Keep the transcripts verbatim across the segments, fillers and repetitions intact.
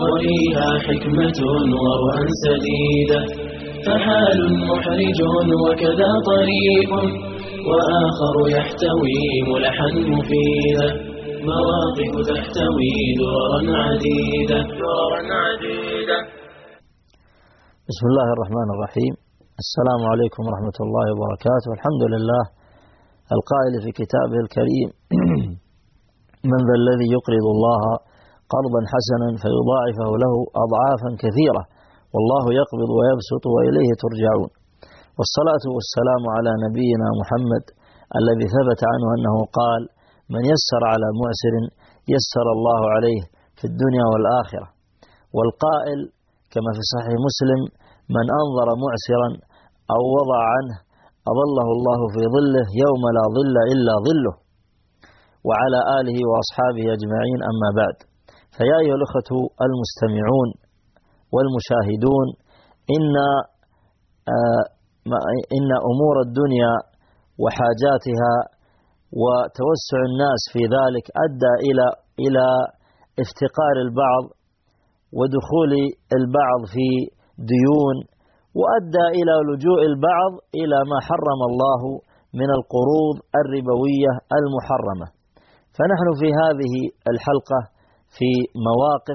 وفيها حكمة ورؤى سديدة، فحال محرج وكذا طريق، وآخر يحتوي ملحا مفيدا، مواقف تحتوي دررا عديدة دررا عديدة. بسم الله الرحمن الرحيم. السلام عليكم ورحمة الله وبركاته. الحمد لله القائل في كتابه الكريم: من ذا الذي يقرض الله قرضا حسنا فيضاعفه له أضعافا كثيرة والله يقبض ويبسط وإليه ترجعون. والصلاة والسلام على نبينا محمد الذي ثبت عنه أنه قال: من يسر على معسر يسر الله عليه في الدنيا والآخرة. والقائل كما في صحيح مسلم: من أنظر معسرا أو وضع عنه أظله الله في ظله يوم لا ظل إلا ظله. وعلى آله وأصحابه أجمعين، أما بعد. فيا أيها الأخوة المستمعون والمشاهدون، إن آه إن أمور الدنيا وحاجاتها وتوسع الناس في ذلك أدى إلى إلى افتقار البعض ودخول البعض في ديون، وأدى إلى لجوء البعض إلى ما حرم الله من القروض الربوية المحرمة. فنحن في هذه الحلقة في مواقف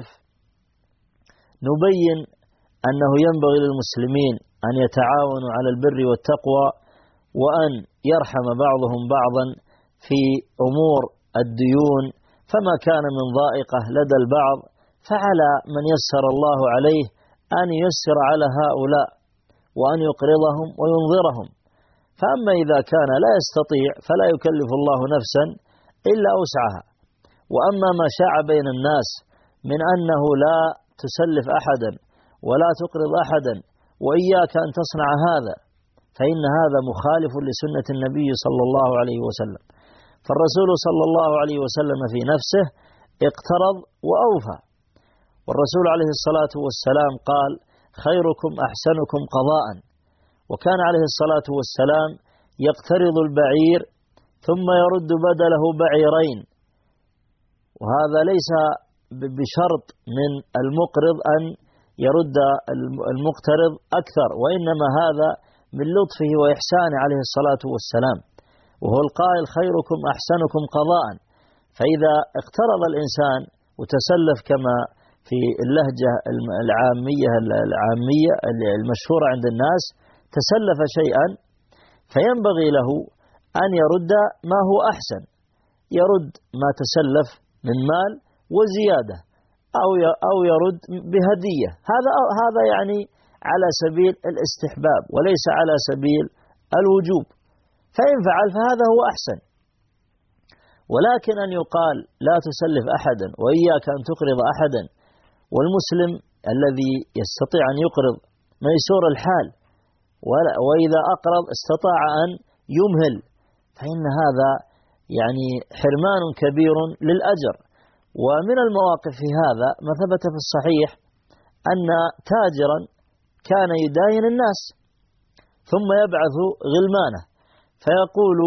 نبين أنه ينبغي للمسلمين أن يتعاونوا على البر والتقوى، وأن يرحم بعضهم بعضا في أمور الديون، فما كان من ضائقة لدى البعض فعلى من يسر الله عليه أن ييسر على هؤلاء وأن يقرضهم وينظرهم. فأما إذا كان لا يستطيع فلا يكلف الله نفسا إلا وسعها. وأما ما شاع بين الناس من أنه لا تسلف أحدا ولا تقرض أحدا وإياك أن تصنع هذا، فإن هذا مخالف لسنة النبي صلى الله عليه وسلم. فالرسول صلى الله عليه وسلم في نفسه اقترض وأوفى، والرسول عليه الصلاة والسلام قال: خيركم أحسنكم قضاء. وكان عليه الصلاة والسلام يقترض البعير ثم يرد بدله بعيرين، وهذا ليس بشرط من المقرض أن يرد المقترض أكثر، وإنما هذا من لطفه وإحسانه عليه الصلاة والسلام، وهو القائل: خيركم أحسنكم قضاء. فإذا اقترض الإنسان وتسلف كما في اللهجة العامية العامية المشهورة عند الناس، تسلف شيئا، فينبغي له أن يرد ما هو أحسن، يرد ما تسلف من مال وزيادة، أو أو يرد بهدية. هذا هذا يعني على سبيل الاستحباب وليس على سبيل الوجوب، فإن فعل فهذا هو أحسن. ولكن أن يقال لا تسلف أحدا وإياك أن تقرض أحدا، والمسلم الذي يستطيع أن يقرض ميسور الحال، وإذا أقرض استطاع أن يمهل، فإن هذا يعني حرمان كبير للأجر. ومن المواقف في هذا ما ثبت في الصحيح أن تاجرا كان يداين الناس ثم يبعث غلمانه، فيقول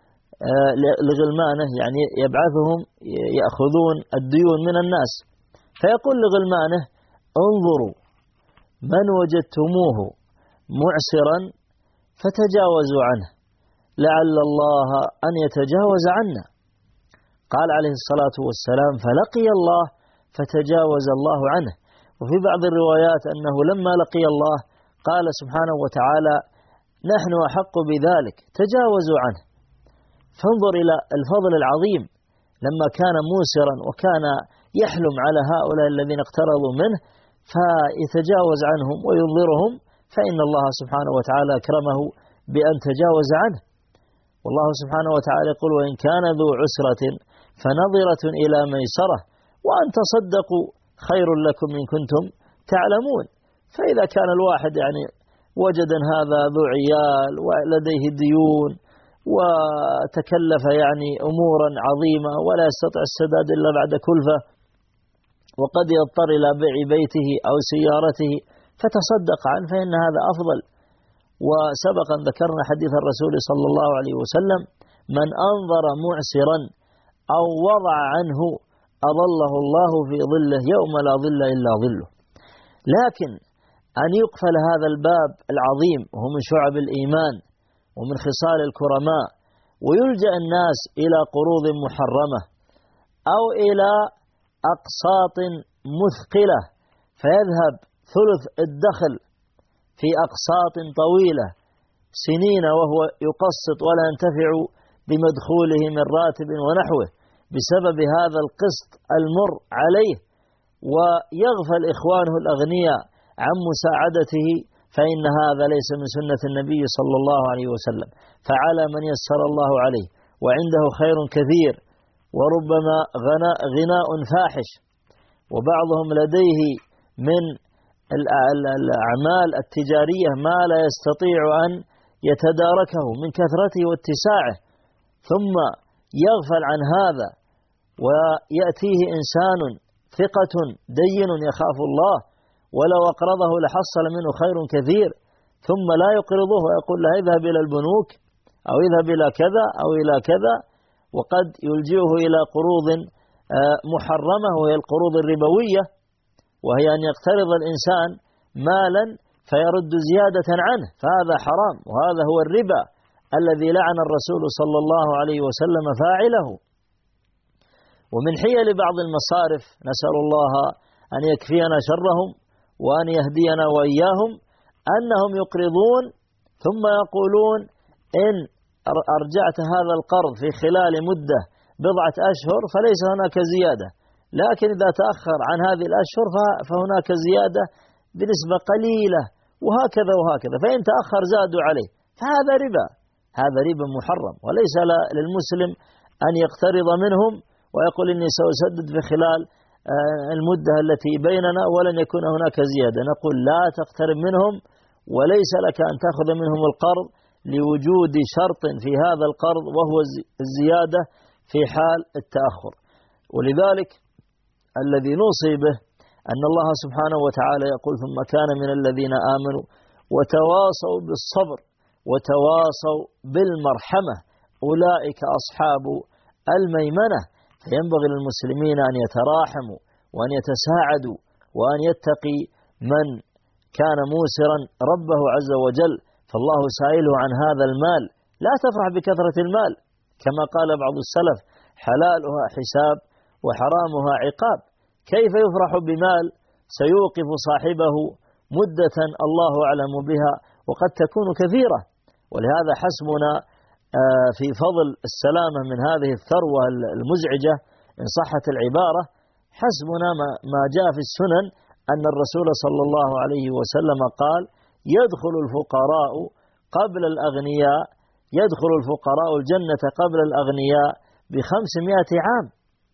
لغلمانه، يعني يبعثهم يأخذون الديون من الناس، فيقول لغلمانه: انظروا من وجدتموه معسرا فتجاوزوا عنه لعل الله أن يتجاوز عنا. قال عليه الصلاة والسلام: فلقي الله فتجاوز الله عنه. وفي بعض الروايات أنه لما لقي الله قال سبحانه وتعالى: نحن أحق بذلك تجاوزوا عنه. فانظر إلى الفضل العظيم، لما كان موسرا وكان يحلم على هؤلاء الذين اقترضوا منه فيتجاوز عنهم وينظرهم، فإن الله سبحانه وتعالى أكرمه بأن تجاوز عنه. والله سبحانه وتعالى يقول: وإن كان ذو عسرة فنظرة إلى ميسرة وأن تصدقوا خير لكم إن كنتم تعلمون. فإذا كان الواحد يعني وجد أن هذا ذو عيال ولديه ديون وتكلف يعني أمورا عظيمة ولا يستطيع السداد إلا بعد كلفة، وقد يضطر إلى بيع بيته أو سيارته، فتصدق عنه، فإن هذا أفضل. وسبق أن ذكرنا حديث الرسول صلى الله عليه وسلم: من أنظر معسرا أو وضع عنه أظله الله في ظله يوم لا ظل إلا ظله. لكن أن يقفل هذا الباب العظيم وهو من شعب الإيمان ومن خصال الكرماء، ويلجأ الناس إلى قروض محرمة أو إلى أقساط مثقلة، فيذهب ثلث الدخل في أقساط طويلة سنين وهو يقسط ولا ينتفع بمدخوله من راتب ونحوه بسبب هذا القسط المر عليه، ويغفل إخوانه الأغنياء عن مساعدته، فإن هذا ليس من سنة النبي صلى الله عليه وسلم. فعلى من يسر الله عليه وعنده خير كثير وربما غناء, غناء فاحش، وبعضهم لديه من الأعمال التجارية ما لا يستطيع أن يتداركه من كثرته واتساعه، ثم يغفل عن هذا ويأتيه إنسان ثقة دين يخاف الله ولو أقرضه لحصل منه خير كثير، ثم لا يقرضه ويقول له اذهب إلى البنوك أو اذهب إلى كذا أو إلى كذا، وقد يلجئه إلى قروض محرمة وهي القروض الربوية، وهي أن يقترض الإنسان مالا فيرد زيادة عنه، فهذا حرام، وهذا هو الربا الذي لعن الرسول صلى الله عليه وسلم فاعله. ومن حيل بعض المصارف نسأل الله أن يكفينا شرهم وأن يهدينا وإياهم أنهم يقرضون ثم يقولون إن أرجعت هذا القرض في خلال مدة بضعة أشهر فليس هناك زيادة، لكن إذا تأخر عن هذه الأشهر فهناك زيادة بنسبة قليلة، وهكذا وهكذا، فإن تأخر زادوا عليه، فهذا ربا، هذا ربا محرم. وليس للمسلم أن يقترض منهم ويقول إني سأسدد في خلال المدة التي بيننا ولن يكون هناك زيادة. نقول لا تقترب منهم، وليس لك أن تأخذ منهم القرض لوجود شرط في هذا القرض وهو الزيادة في حال التأخر. ولذلك الذي نوصي به أن الله سبحانه وتعالى يقول ثم كان من الذين آمنوا وتواصوا بالصبر وتواصوا بالمرحمة أولئك أصحاب الميمنة. فينبغي للمسلمين أن يتراحموا وأن يتساعدوا وأن يتقي من كان موسرا ربه عز وجل، فالله سائله عن هذا المال. لا تفرح بكثرة المال، كما قال بعض السلف حلالها حساب وحرامها عقاب. كيف يفرح بمال سيوقف صاحبه مدة الله أعلم بها وقد تكون كثيرة؟ ولهذا حسبنا في فضل السلامة من هذه الثروة المزعجة إن صحت العبارة، حسبنا ما جاء في السنن أن الرسول صلى الله عليه وسلم قال يدخل الفقراء قبل الأغنياء يدخل الفقراء الجنة قبل الأغنياء بخمسمائة عام.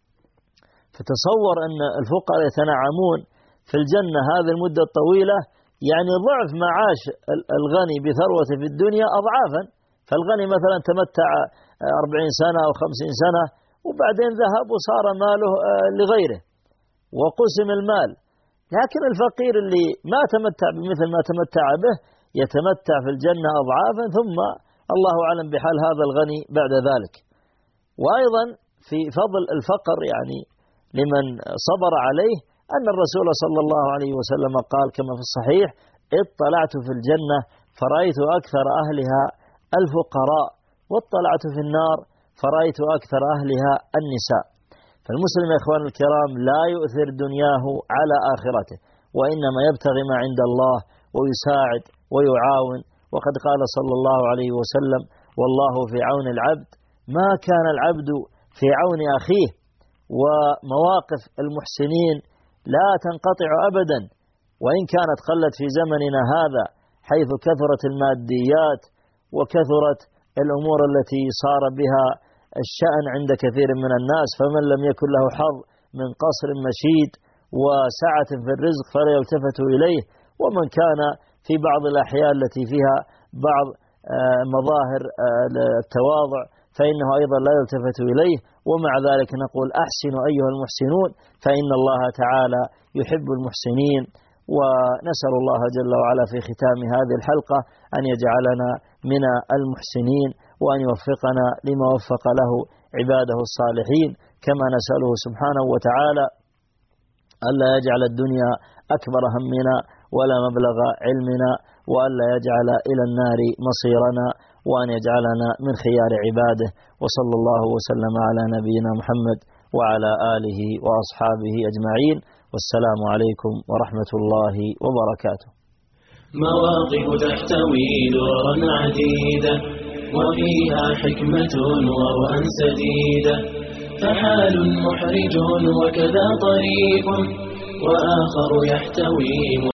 فتصور أن الفقراء يتنعمون في الجنة هذه المدة الطويلة، يعني ضعف معاش الغني بثروته في الدنيا أضعافا. فالغني مثلا تمتع أربعين سنة أو خمسين سنة وبعدين ذهب وصار ماله لغيره وقسم المال، لكن الفقير اللي ما تمتع بمثل ما تمتع به يتمتع في الجنة أضعافا، ثم الله أعلم بحال هذا الغني بعد ذلك. وأيضا في فضل الفقر يعني لمن صبر عليه أن الرسول صلى الله عليه وسلم قال كما في الصحيح اطلعت في الجنة فرأيت أكثر أهلها الفقراء، واطلعت في النار فرأيت أكثر أهلها النساء. فالمسلم يا إخوان الكرام لا يؤثر دنياه على آخرته، وإنما يبتغي ما عند الله ويساعد ويعاون. وقد قال صلى الله عليه وسلم والله في عون العبد ما كان العبد في عون أخيه. ومواقف المحسنين لا تنقطع أبدا، وإن كانت قلت في زمننا هذا حيث كثرت الماديات وكثرت الأمور التي صار بها الشأن عند كثير من الناس، فمن لم يكن له حظ من قصر مشيد وسعة في الرزق فلا يلتفت إليه، ومن كان في بعض الأحياء التي فيها بعض مظاهر التواضع فإنه أيضا لا يلتفت إليه. ومع ذلك نقول أحسنوا أيها المحسنون فإن الله تعالى يحب المحسنين. ونسأل الله جل وعلا في ختام هذه الحلقة أن يجعلنا من المحسنين وأن يوفقنا لما وفق له عباده الصالحين. كما نسأله سبحانه وتعالى ألا يجعل الدنيا أكبر همنا ولا مبلغ علمنا، وألا يجعل إلى النار مصيرنا، وأن يجعلنا من خيار عباده. وصلى الله وسلم على نبينا محمد وعلى آله وأصحابه أجمعين، والسلام عليكم ورحمة الله وبركاته. مواقف تحتوي دررا عديدة، وفيها حكمة ورؤى سديدة، فحال محرج وكذا طريق، وآخر يحتوي